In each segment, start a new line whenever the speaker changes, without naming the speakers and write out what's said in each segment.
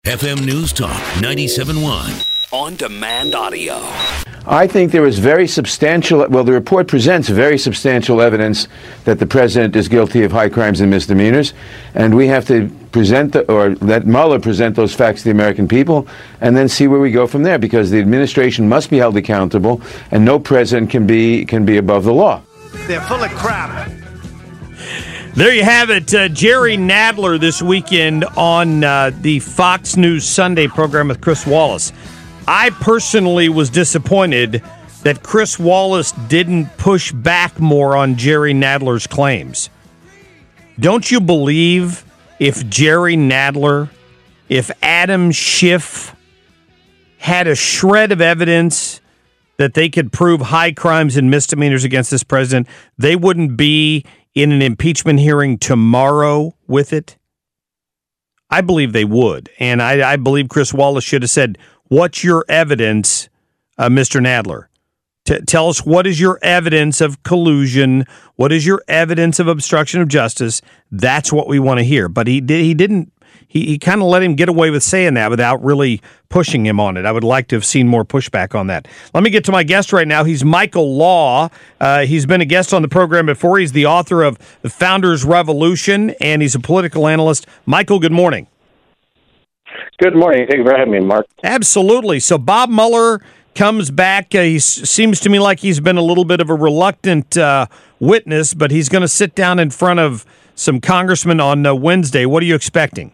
FM News Talk 97.1. On-demand audio.
I think there is very substantial, the report presents very substantial evidence that the president is guilty of high crimes and misdemeanors, and we have to let Mueller present those facts to the American people and then see where we go from there, because the administration must be held accountable and no president can be above the law.
They're full of crap.
There you have it. Jerry Nadler this weekend on the Fox News Sunday program with Chris Wallace. I personally was disappointed that Chris Wallace didn't push back more on Jerry Nadler's claims. Don't you believe if Jerry Nadler, if Adam Schiff had a shred of evidence that they could prove high crimes and misdemeanors against this president, they wouldn't be in an impeachment hearing tomorrow with it? I believe they would. And I believe Chris Wallace should have said, what's your evidence, Mr. Nadler? Tell us, what is your evidence of collusion? What is your evidence of obstruction of justice? That's what we want to hear. But he didn't. He kind of let him get away with saying that without really pushing him on it. I would like to have seen more pushback on that. Let me get to my guest right now. He's Michael Law. He's been a guest on the program before. He's the author of The Founders Revolution, and he's a political analyst. Michael, good morning.
Good morning. Thank you for having me, Mark.
Absolutely. So Bob Mueller comes back. He seems to me like he's been a little bit of a reluctant witness, but he's going to sit down in front of some congressmen on Wednesday. What are you expecting?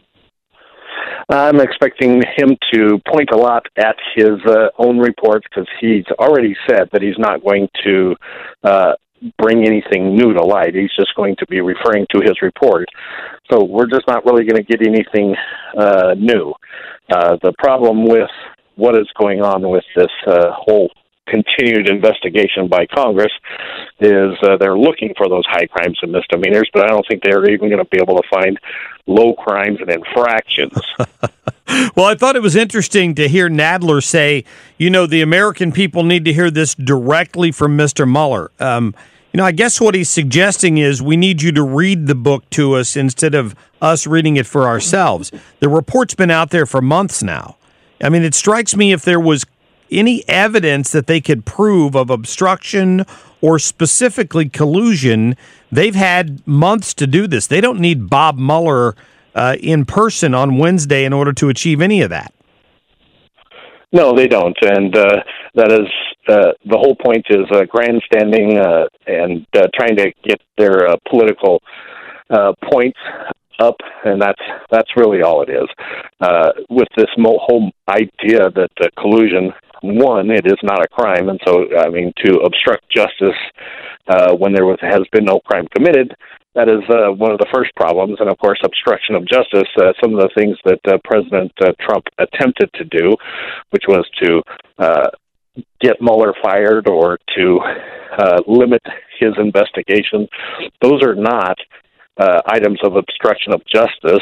I'm expecting him to point a lot at his own report, because he's already said that he's not going to bring anything new to light. He's just going to be referring to his report. So we're just not really going to get anything new. The problem with what is going on with this whole continued investigation by Congress is they're looking for those high crimes and misdemeanors, but I don't think they're even going to be able to find low crimes and infractions.
Well, I thought it was interesting to hear Nadler say, the American people need to hear this directly from Mr. Mueller. I guess what he's suggesting is we need you to read the book to us instead of us reading it for ourselves. The report's been out there for months now. I mean, it strikes me if there was any evidence that they could prove of obstruction or specifically collusion, they've had months to do this. They don't need Bob Mueller in person on Wednesday in order to achieve any of that.
No, they don't, and that is the whole point is grandstanding and trying to get their political points up, and that's really all it is. With this whole idea that collusion, one, it is not a crime, and so to obstruct justice when there has been no crime committed, that is one of the first problems. And of course, obstruction of justice, some of the things that President Trump attempted to do, which was to get Mueller fired or to limit his investigation, those are not items of obstruction of justice,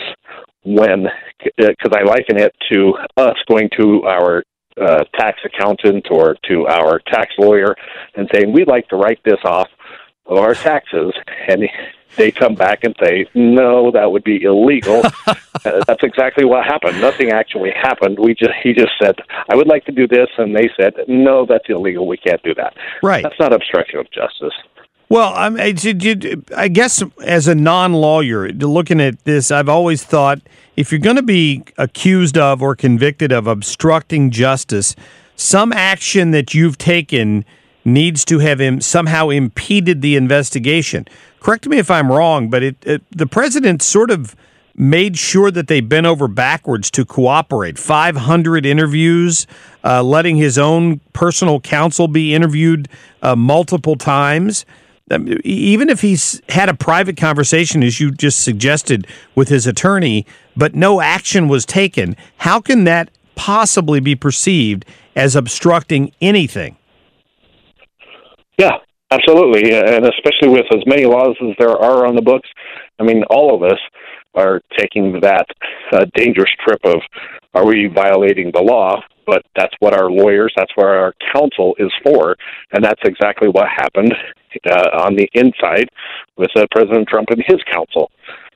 because I liken it to us going to our tax accountant or to our tax lawyer and saying, we'd like to write this off of our taxes, and they come back and say, no, that would be illegal. That's exactly what happened. Nothing actually happened. He just said, I would like to do this, and they said, no, that's illegal. We can't do that.
Right.
That's not obstruction of justice.
Well, I guess as a non-lawyer, looking at this, I've always thought if you're going to be accused of or convicted of obstructing justice, some action that you've taken needs to have somehow impeded the investigation. Correct me if I'm wrong, but the president sort of made sure that they bent over backwards to cooperate. 500 interviews, letting his own personal counsel be interviewed multiple times. Even if he's had a private conversation, as you just suggested, with his attorney, but no action was taken, how can that possibly be perceived as obstructing anything?
Yeah, absolutely, and especially with as many laws as there are on the books. All of us are taking that dangerous trip of, are we violating the law? But that's what our lawyers, that's what our counsel is for, and that's exactly what happened on the inside with President Trump and his counsel.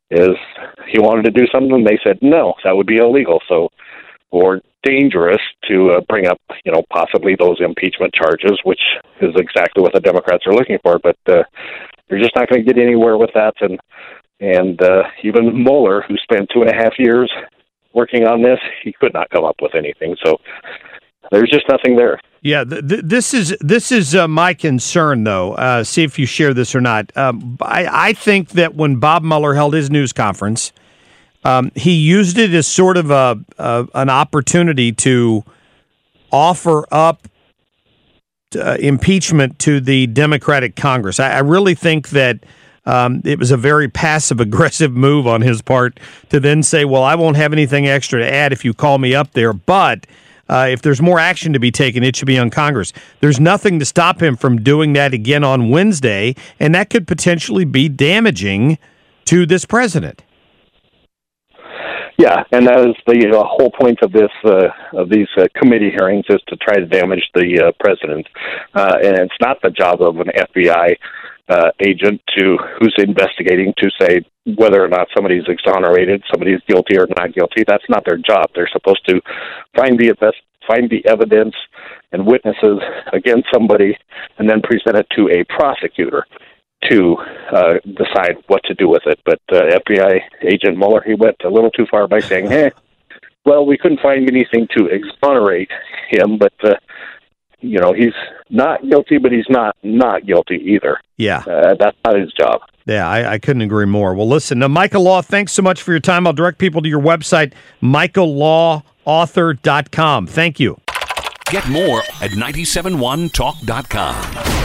is he wanted to do something, and they said no, that would be illegal. So, or dangerous to bring up, possibly those impeachment charges, which is exactly what the Democrats are looking for. But they're just not going to get anywhere with that. And even Mueller, who spent 2.5 years working on this, he could not come up with anything. So there's just nothing there.
Yeah, this is my concern, though. See if you share this or not. I think that when Bob Mueller held his news conference, he used it as sort of an opportunity to offer up impeachment to the Democratic Congress. I really think that it was a very passive-aggressive move on his part to then say, well, I won't have anything extra to add if you call me up there, but if there's more action to be taken, it should be on Congress. There's nothing to stop him from doing that again on Wednesday, and that could potentially be damaging to this president.
Yeah, and that is the whole point of these committee hearings, is to try to damage the president. And it's not the job of an FBI agent who's investigating to say whether or not somebody's exonerated, somebody's guilty or not guilty. That's not their job. They're supposed to find the evidence and witnesses against somebody, and then present it to a prosecutor to decide what to do with it. But FBI agent Mueller, he went a little too far by saying, well, we couldn't find anything to exonerate him, but he's not guilty, but he's not guilty either.
Yeah.
That's not his job.
Yeah, I couldn't agree more. Well, listen, Michael Law, thanks so much for your time. I'll direct people to your website, michaellawauthor.com. Thank you.
Get more at 971talk.com.